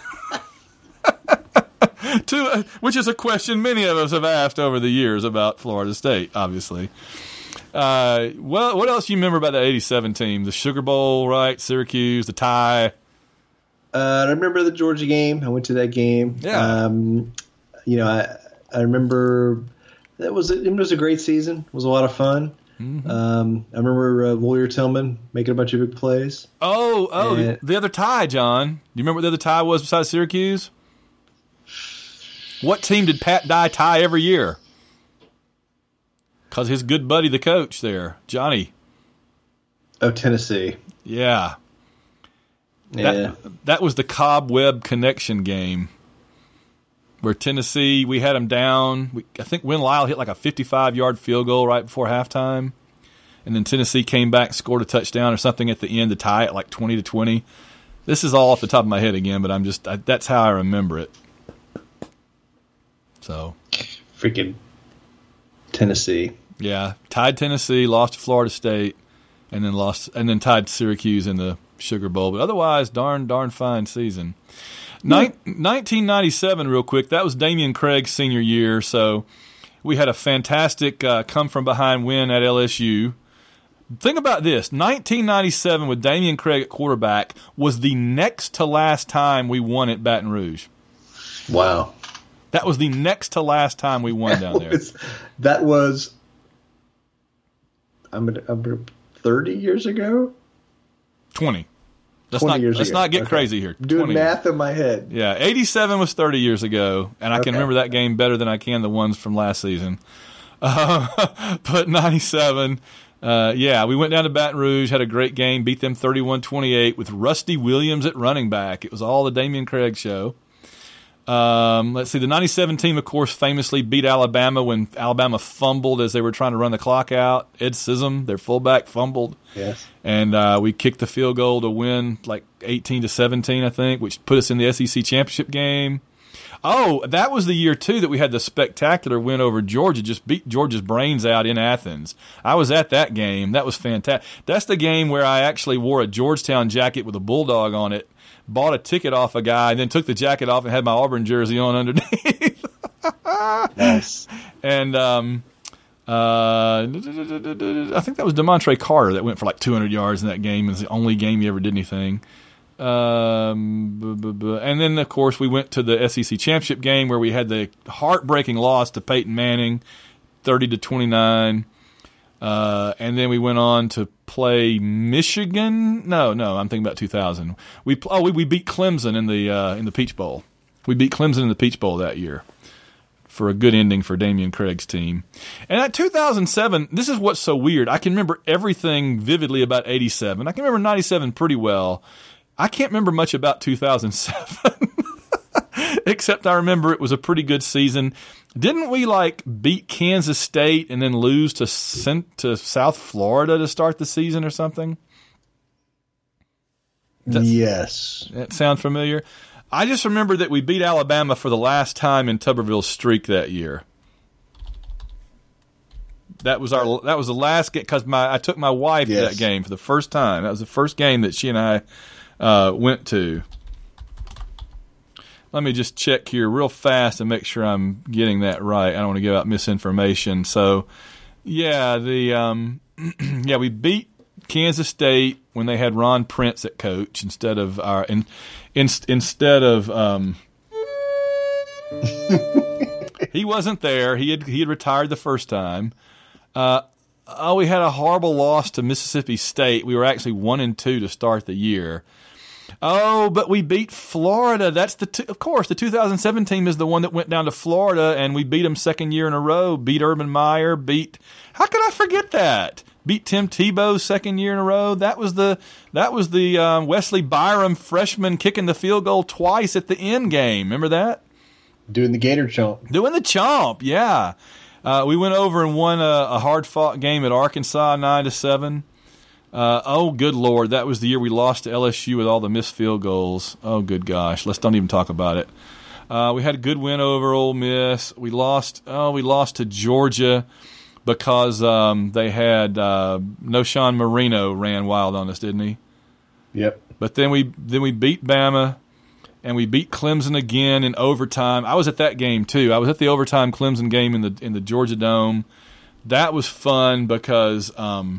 to, uh, which is a question many of us have asked over the years about Florida State, obviously. Uh, well, what else do you remember about the eighty-seven team? The Sugar Bowl, right? Syracuse, the tie. Uh, I remember the Georgia game. I went to that game. Yeah. Um, you know, I I remember that was a, it was a great season. It was a lot of fun. Mm-hmm. Um, I remember uh, Lawyer Tillman making a bunch of big plays. Oh, oh, and, the other tie, John. Do you remember what the other tie was besides Syracuse? What team did Pat Dye tie every year? Because his good buddy, the coach there, Johnny. Oh, Tennessee. Yeah. Yeah. That, that was the Cobweb Connection game. where Tennessee, we had them down. We, I think Win Lyle hit like a fifty-five-yard field goal right before halftime. And then Tennessee came back, scored a touchdown or something at the end to tie it like twenty to twenty. This is all off the top of my head again, but I'm just I, that's how I remember it. So, freaking Tennessee. Yeah, tied Tennessee, lost to Florida State, and then lost and then tied Syracuse in the Sugar Bowl. But otherwise, darn darn fine season. Nin- nineteen ninety-seven, real quick. That was Damian Craig's senior year, so we had a fantastic uh, come from behind win at L S U. Think about this. nineteen ninety-seven with Damian Craig at quarterback was the next to last time we won at Baton Rouge. Wow. That was the next to last time we won down there. was, that was I'm gonna, I'm gonna, thirty years ago? twenty. Let's twenty not, years let's ago. not get Okay. crazy here. Doing math in my head. Yeah, eighty-seven was thirty years ago, and I Okay. can remember that game better than I can the ones from last season. Uh, but ninety-seven, uh, yeah, we went down to Baton Rouge, had a great game, beat them thirty-one twenty-eight with Rusty Williams at running back. It was all the Damian Craig show. Um, let's see, the ninety-seven team, of course, famously beat Alabama when Alabama fumbled as they were trying to run the clock out. Ed Sissom, their fullback, fumbled. Yes. And uh, we kicked the field goal to win like eighteen to seventeen, I think, which put us in the S E C championship game. Oh, that was the year, too, that we had the spectacular win over Georgia, just beat Georgia's brains out in Athens. I was at that game. That was fantastic. That's the game where I actually wore a Georgetown jacket with a bulldog on it, bought a ticket off a guy, and then took the jacket off and had my Auburn jersey on underneath. Nice. And um, uh, I think that was DeMontre Carter that went for like two hundred yards in that game. It was the only game he ever did anything. Um, bu- bu- bu- and then, of course, we went to the S E C championship game where we had the heartbreaking loss to Peyton Manning, thirty to twenty-nine. Uh, and then we went on to play Michigan. No, no, I'm thinking about two thousand. We oh we, we beat Clemson in the uh, in the Peach Bowl. We beat Clemson in the Peach Bowl that year for a good ending for Damian Craig's team. And at two thousand seven, this is what's so weird. I can remember everything vividly about eighty-seven. I can remember ninety-seven pretty well. I can't remember much about two thousand seven, except I remember it was a pretty good season. Didn't we like beat Kansas State and then lose to sent to South Florida to start the season or something? That's, yes. That sound familiar? I just remember that we beat Alabama for the last time in Tuberville's streak that year. That was our. That was the last game because my I took my wife Yes. to that game for the first time. That was the first game that she and I uh, went to. Let me just check here real fast and make sure I'm getting that right. I don't want to give out misinformation. So, yeah, the um, yeah we beat Kansas State when they had Ron Prince at coach instead of our in, in, instead of um, he wasn't there. He had he had retired the first time. Uh, oh, we had a horrible loss to Mississippi State. We were actually one and two to start the year. Oh, but we beat Florida. That's the t- of course the two thousand seven team is the one that went down to Florida and we beat them second year in a row. Beat Urban Meyer. Beat how could I forget that? Beat Tim Tebow second year in a row. That was the that was the um, Wesley Byram freshman kicking the field goal twice at the end game. Remember that? Doing the Gator chomp. Doing the chomp. Yeah. Uh, we went over and won a, a hard-fought game at Arkansas, nine to seven. Uh, oh, good Lord, that was the year we lost to L S U with all the missed field goals. Oh, good gosh, let's don't even talk about it. Uh, we had a good win over Ole Miss. We lost. Oh, we lost to Georgia because um, they had uh, Noshawn Marino ran wild on us, didn't he? Yep. But then we then we beat Bama. And we beat Clemson again in overtime. I was at that game too. I was at the overtime Clemson game in the in the Georgia Dome. That was fun because um,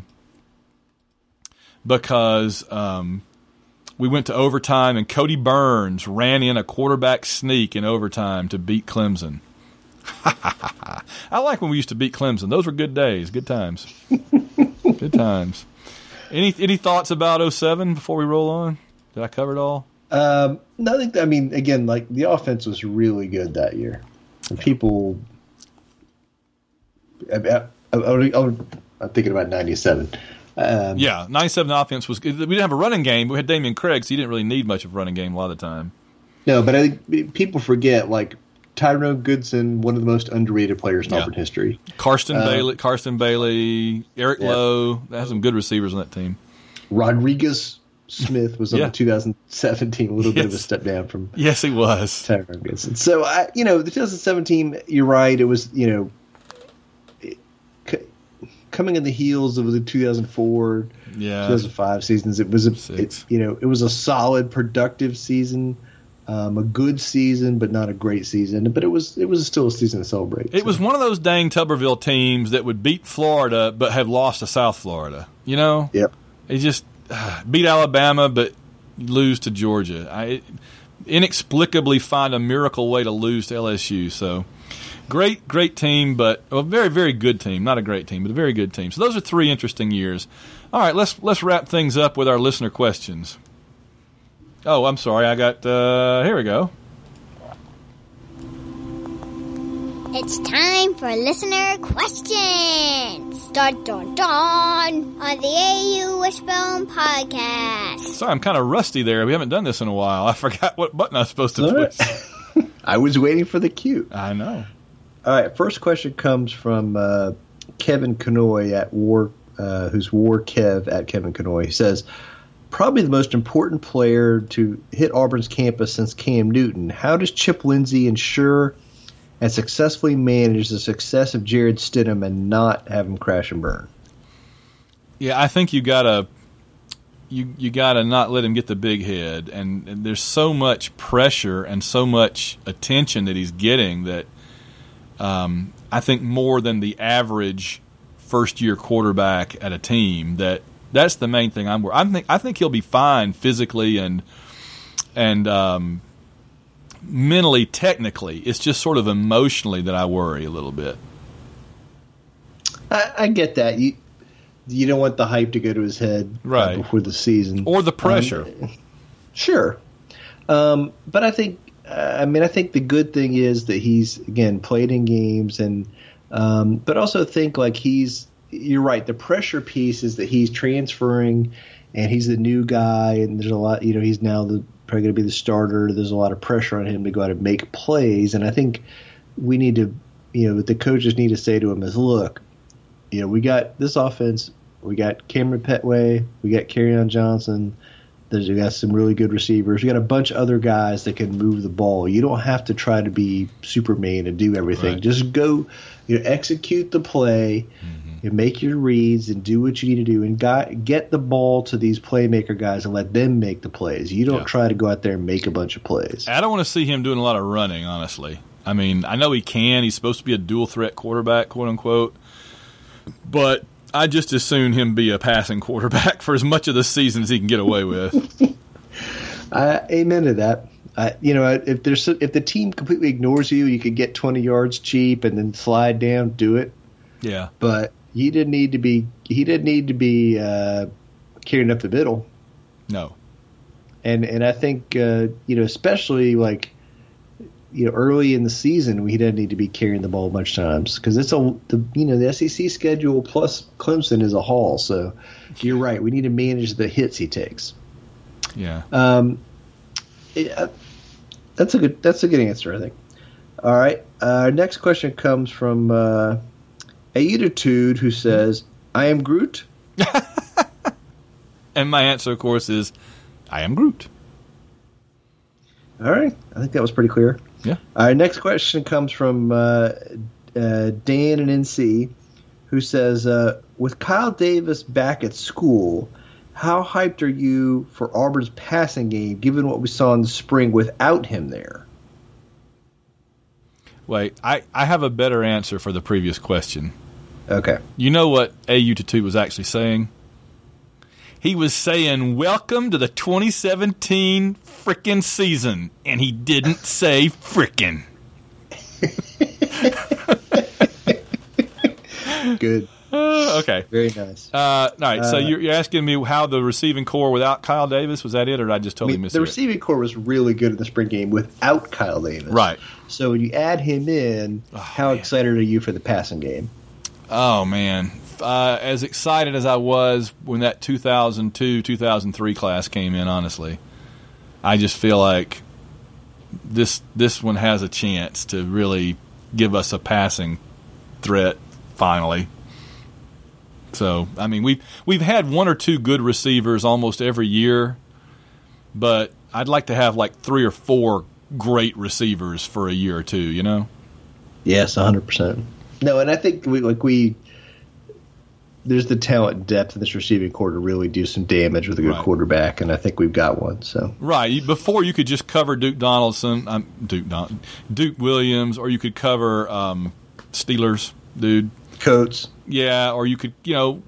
because um, we went to overtime and Cody Burns ran in a quarterback sneak in overtime to beat Clemson. I like when we used to beat Clemson. Those were good days, good times, good times. Any any thoughts about oh seven before we roll on? Did I cover it all? Um, nothing. I mean, again, like the offense was really good that year. And people, I, I, I, I, I'm thinking about ninety-seven. Um, Yeah, ninety-seven offense was good. We didn't have a running game. We had Damian Craig, so you didn't really need much of a running game a lot of the time. No, but I think people forget, like, Tyrone Goodson, one of the most underrated players in Yeah. Auburn history. Karsten Uh, Bailey, Karsten Bailey, Eric Yeah. Lowe. They have some good receivers on that team. Rodriguez Smith was on Yeah. the two thousand seventeen, a little bit of a Yes. step down from Yes, he was. Tyrone Goodson. So, I, you know, the two thousand seventeen, you're right, it was, you know, it, c- coming in the heels of the two thousand four, Yeah. two thousand five seasons. It was a, Six. it, you know, it was a solid, productive season, um, a good season, but not a great season. But it was, it was still a season to celebrate. It so. was one of those dang Tuberville teams that would beat Florida but have lost to South Florida. You know? Yep. They just uh, beat Alabama but lose to Georgia. I inexplicably find a miracle way to lose to L S U. So great, great team, but a very, very good team. Not a great team, but a very good team. So those are three interesting years. All right, let's let's wrap things up with our listener questions. Oh, I'm sorry. I got uh, here we go. It's time for listener questions. Dun dun dun on the A U Wishbone podcast. Sorry, I'm kind of rusty there. We haven't done this in a while. I forgot what button I was supposed to All right. push. I was waiting for the cue. I know. All right, first question comes from uh, Kevin Kanoy at War, uh, who's War Kev at Kevin Kanoy. He says, probably the most important player to hit Auburn's campus since Cam Newton. How does Chip Lindsey ensure and successfully manage the success of Jared Stidham and not have him crash and burn? Yeah, I think you gotta you you gotta not let him get the big head, and, and there's so much pressure and so much attention that he's getting that um, I think more than the average first year quarterback at a team. That that's the main thing I'm worried. I think I think he'll be fine physically and and um, mentally, technically. It's just sort of emotionally that I worry a little bit. I, I get that. You you don't want the hype to go to his head uh, Right. before the season. Or the pressure. Um, sure. Um, but I think, uh, I mean, I think the good thing is that he's, again, played in games. and um, But also think like he's, you're right, the pressure piece is that he's transferring and he's the new guy and there's a lot, you know, he's now the probably going to be the starter. There's a lot of pressure on him to go out and make plays. And I think we need to, you know, what the coaches need to say to him is, look, you know, we got this offense. We got Cameron Petway. We got Kerryon Johnson. There's we got some really good receivers. We got a bunch of other guys that can move the ball. You don't have to try to be Superman and do everything. Right. Just go, you know, execute the play, Mm-hmm. and make your reads and do what you need to do, and got, get the ball to these playmaker guys and let them make the plays. You don't Yeah. try to go out there and make a bunch of plays. I don't want to see him doing a lot of running, honestly. I mean, I know he can. He's supposed to be a dual-threat quarterback, quote-unquote. But I just as soon him be a passing quarterback for as much of the season as he can get away with. I, amen to that. I, you know, if there's if the team completely ignores you, you could get twenty yards cheap and then slide down, do it. Yeah. But he didn't need to be. He didn't need to be uh, carrying up the middle. No. And and I think uh, you know, especially like you know early in the season, he doesn't need to be carrying the ball much times because it's a the you know the S E C schedule plus Clemson is a haul. So you're right. We need to manage the hits he takes. Yeah. Um, yeah, that's a good. That's a good answer, I think. All right. Our uh, next question comes from uh, Aiditude, who says, "I am Groot." And my answer, of course, is I am Groot. All right. I think that was pretty clear. Yeah. Our next question comes from uh, uh, Dan and N C, who says, uh, "With Kyle Davis back at school, how hyped are you for Auburn's passing game, given what we saw in the spring without him there?" Wait, I, I have a better answer for the previous question. Okay. You know what A U Tattoo was actually saying? He was saying, welcome to the twenty seventeen frickin' season. And he didn't say frickin'. Good. Uh, okay. Very nice. Uh, all right, so Uh, you're, you're asking me how the receiving core without Kyle Davis, was that it, or did I just I totally mean, miss the it? receiving core was really good in the spring game without Kyle Davis. Right. So when you add him in, Oh, how man. excited are you for the passing game? Oh, man. Uh, as excited as I was when that two thousand two, two thousand three class came in, honestly. I just feel like this this one has a chance to really give us a passing threat finally. So, I mean, we've, we've had one or two good receivers almost every year, but I'd like to have like three or four great receivers for a year or two, you know? Yes, one hundred percent. No, and I think we like we there's the talent and depth in this receiving core to really do some damage with a good Right. quarterback, and I think we've got one. So Right. Before you could just cover Duke Donaldson, um, Duke Don, Duke Williams, or you could cover um, Steelers, dude. Coates. Yeah, or you could, you know,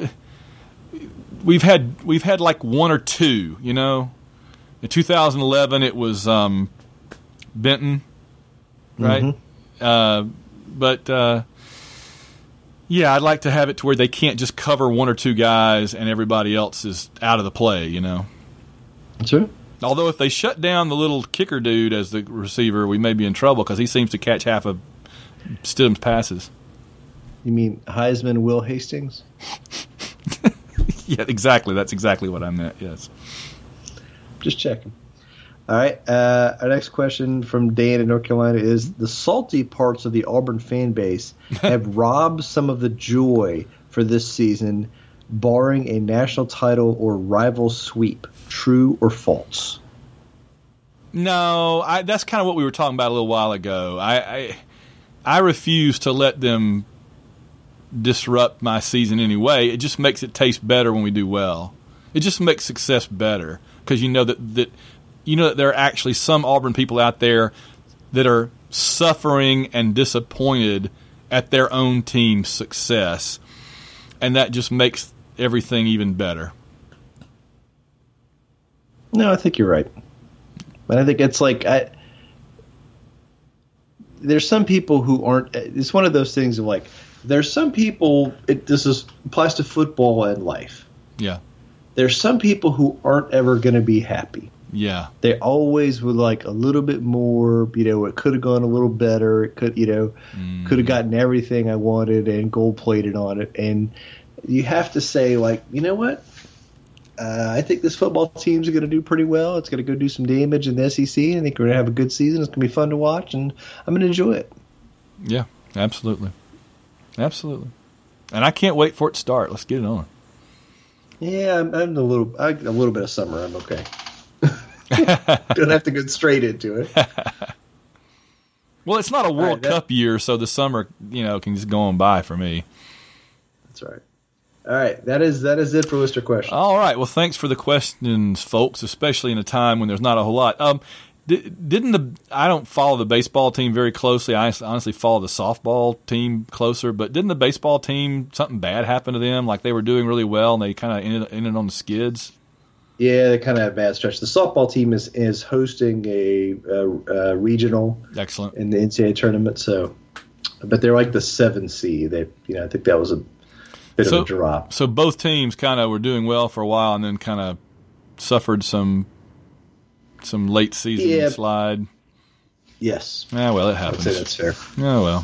we've had we've had like one or two, you know. In two thousand eleven, it was um, Benton, right? Mm-hmm. Uh, but uh, yeah, I'd like to have it to where they can't just cover one or two guys and everybody else is out of the play, you know. That's right. Although if they shut down the little kicker dude as the receiver, we may be in trouble because he seems to catch half of Stidham's passes. You mean Heisman Will Hastings? Yeah, exactly. That's exactly what I meant, yes. Just checking. All right. Uh, our next question from Dan in North Carolina is, the salty parts of the Auburn fan base have robbed some of the joy for this season, barring a national title or rival sweep. True or false? No, I, that's kind of what we were talking about a little while ago. I, I, I refuse to let them disrupt my season anyway. It just makes it taste better when we do well. It just makes success better because you know that, that you know that there are actually some Auburn people out there that are suffering and disappointed at their own team's success, and that just makes everything even better. No, I think you're right. But I think it's like I, there's some people who aren't. It's one of those things of like there's some people. It, this is applies to football and life. Yeah. There's some people who aren't ever going to be happy. Yeah. They always would like a little bit more. You know, it could have gone a little better. It could, you know, mm. could have gotten everything I wanted and gold plated on it. And you have to say like, you know what? Uh, I think this football team's going to do pretty well. It's going to go do some damage in the S E C. I think we're going to have a good season. It's going to be fun to watch, and I'm going to enjoy it. Yeah, absolutely. Absolutely. And I can't wait for it to start. Let's get it on. Yeah, I'm, I'm a little I, a little bit of summer. I'm okay. Don't have to go straight into it. Well, it's not a World right, that, Cup year, so the summer, you know, can just go on by for me. That's right. All right, that is that is it for listener questions. All right, well, thanks for the questions, folks, especially in a time when there's not a whole lot. Um, did, didn't the I don't follow the baseball team very closely. I honestly follow the softball team closer. But didn't the baseball team something bad happen to them? Like they were doing really well and they kind of ended, ended on the skids. Yeah, they kind of had a bad stretch. The softball team is is hosting a, a, a regional, excellent, in the N C double A tournament. So, but they're like the seven seed. They, you know, I think that was a bit so, of a drop. So both teams kind of were doing well for a while and then kind of suffered some some late season yeah. slide. Yes. Ah, well, it happens. I'd say that's fair. Oh, well.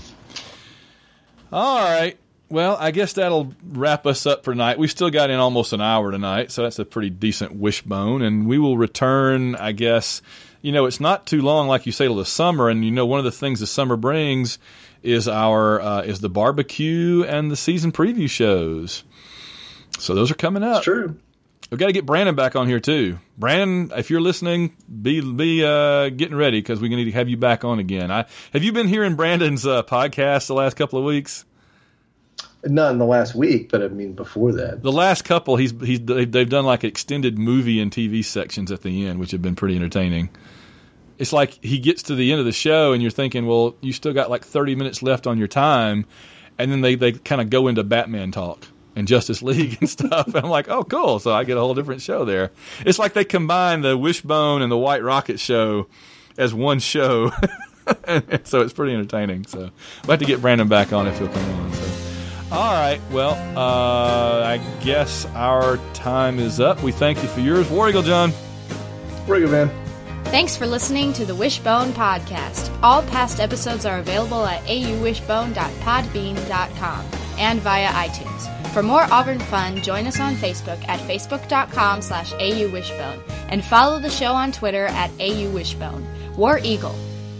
All right. Well, I guess that'll wrap us up for tonight. We still got in almost an hour tonight, so that's a pretty decent wishbone. And we will return, I guess. You know, it's not too long, like you say, till the summer. And, you know, one of the things the summer brings is our uh, is the barbecue and the season preview shows. So those are coming up. It's true. We've got to get Brandon back on here, too. Brandon, if you're listening, be be uh, getting ready because we're going to need to have you back on again. I, have you been hearing Brandon's uh, podcast the last couple of weeks? Not in the last week, but I mean before that. The last couple, he's he's they've done like extended movie and T V sections at the end, which have been pretty entertaining. It's like he gets to the end of the show and you're thinking, well, you still got like thirty minutes left on your time, and then they, they kind of go into Batman talk and Justice League and stuff. And I'm like, oh, cool. So I get a whole different show there. It's like they combine the Wishbone and the White Rocket show as one show. And so it's pretty entertaining. So we'll have to get Brandon back on if he'll come on. So. All right. Well, uh, I guess our time is up. We thank you for yours. War Eagle John. War Eagle Man. Thanks for listening to the Wishbone Podcast. All past episodes are available at a u wishbone dot podbean dot com and via iTunes. For more Auburn fun, join us on Facebook at facebook dot com slash a u wishbone and follow the show on Twitter at a u wishbone. War Eagle.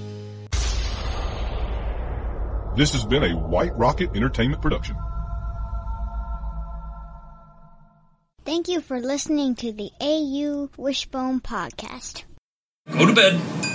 This has been a White Rocket Entertainment production. Thank you for listening to the A U Wishbone Podcast. Go to bed.